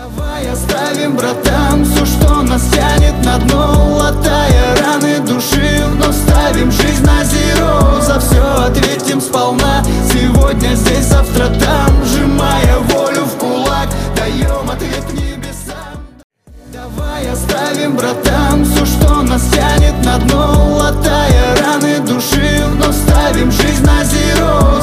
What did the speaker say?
Давай оставим, братан, все, что нас тянет на дно, латая раны души, вновь ставим жизнь на зеро. За все ответим сполна, сегодня здесь, завтра там, сжимая волю в кулак, даем ответ небесам. Давай оставим, братан, все, что нас тянет на дно, латая раны души, вновь ставим жизнь на зеро.